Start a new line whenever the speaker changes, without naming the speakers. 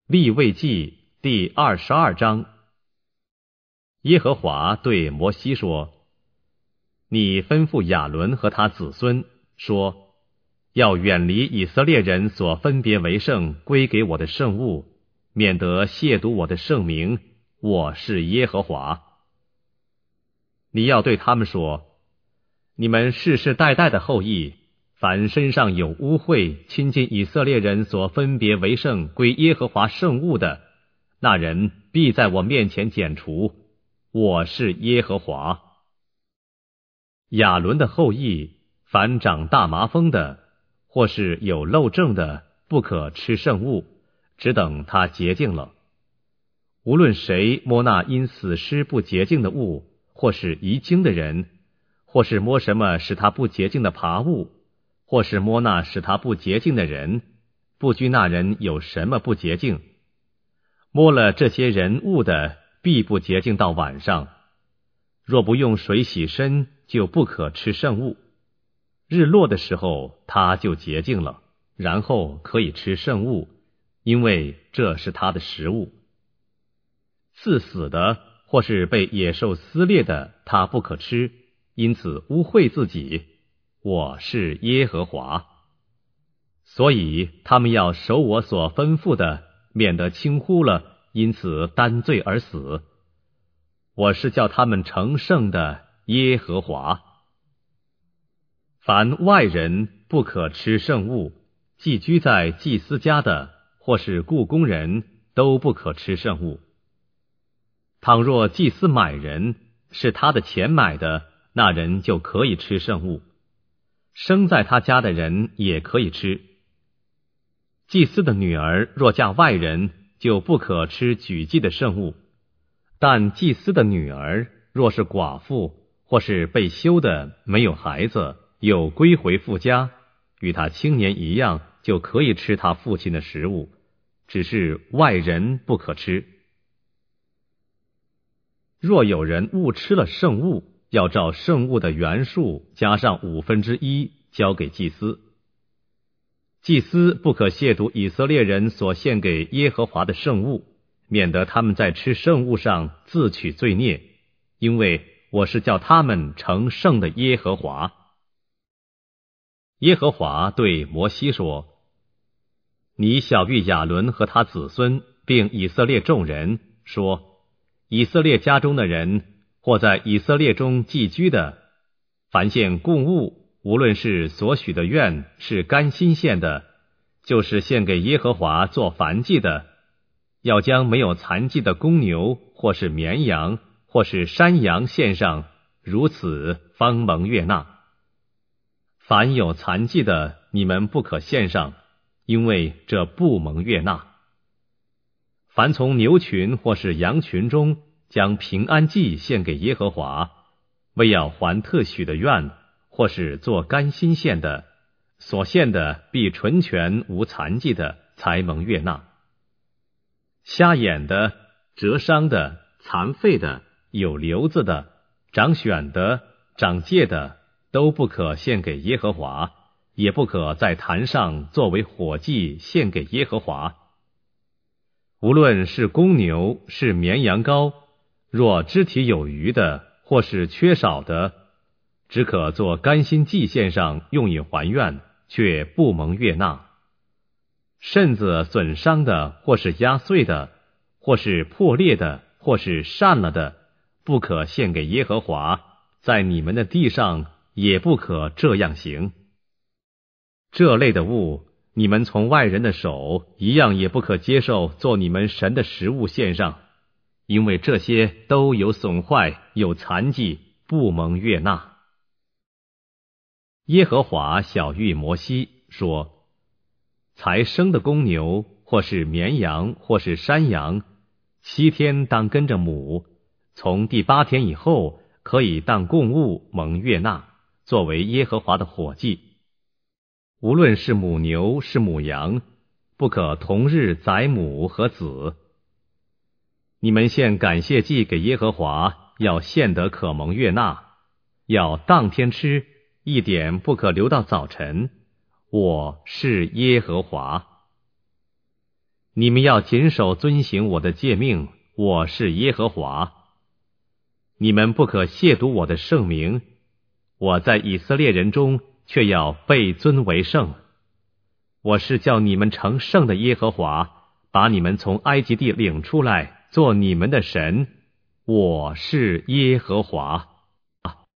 利未记第22章。耶和华对摩西说：你吩咐亚伦和他子孙说，要远离以色列人所分别为圣归给我的圣物，免得亵渎我的圣名，我是耶和华。你要对他们说，你们世世代代的后裔，凡身上有污秽亲近以色列人所分别为圣归耶和华圣物的，那人必在我面前剪除，我是耶和华。亚伦的后裔，凡长大麻风的，或是有漏症的，不可吃圣物，只等他洁净了。无论谁摸那因死尸不洁净的物，或是遗精的人，或是摸什么使他不洁净的爬物，或是摸那使他不洁净的人，不拘那人有什么不洁净，摸了这些人物的，必不洁净到晚上。若不用水洗身，就不可吃圣物。日落的时候，他就洁净了，然后可以吃圣物，因为这是他的食物。赐死的或是被野兽撕裂的，他不可吃，因此污秽自己。我是耶和华。所以他们要守我所吩咐的，免得轻忽了，因此担罪而死。我是叫他们成圣的耶和华。凡外人不可吃圣物，寄居在祭司家的，或是雇工人，都不可吃圣物。倘若祭司买人，是他的钱买的，那人就可以吃圣物。生在他家的人也可以吃。祭司的女儿若嫁外人，就不可吃举祭的圣物。但祭司的女儿若是寡妇，或是被休的，没有孩子，又归回父家，与他青年一样，就可以吃他父亲的食物，只是外人不可吃。若有人误吃了圣物，要照圣物的原数加上1/5，交给祭司。祭司不可亵渎以色列人所献给耶和华的圣物，免得他们在吃圣物上自取罪孽，因为我是叫他们成圣的耶和华。耶和华对摩西说：你晓谕亚伦和他子孙，并以色列众人说，以色列家中的人，或在以色列中寄居的，凡献供物，无论是所许的愿，是甘心献的，就是献给耶和华做燔祭的，要将没有残疾的公牛，或是绵羊，或是山羊献上，如此方蒙悦纳。凡有残疾的，你们不可献上，因为这不蒙悦纳。凡从牛群或是羊群中将平安祭献给耶和华，为要还特许的愿，或是做甘心献的，所献的必纯全无残疾的，才蒙悦纳。瞎眼的、折伤的、残废的、有瘤子的、长癣的、长疥的，都不可献给耶和华，也不可在坛上作为火祭献给耶和华。无论是公牛，是绵羊羔，若肢体有余的，或是缺少的，只可做甘心祭献上用以还愿，却不蒙悦纳。肾子损伤的，或是压碎的，或是破裂的，或是散了的，不可献给耶和华，在你们的地上也不可这样行。这类的物，你们从外人的手一样也不可接受做你们神的食物献上，因为这些都有损坏，有残疾，不蒙悦纳。耶和华晓谕摩西说，才生的公牛，或是绵羊，或是山羊，7天当跟着母，从第8天以后，可以当供物蒙悦纳，作为耶和华的火祭。无论是母牛是母羊，不可同日宰母和子。你们献感谢祭给耶和华，要献得可蒙悦纳，要当天吃，一点不可留到早晨。我是耶和华。 你们要谨守遵行我的诫命，我是耶和华。你们不可亵渎我的圣名，我在以色列人中却要被尊为圣。我是叫你们成圣的耶和华，把你们从埃及地领出来，做你们的神。我是耶和华。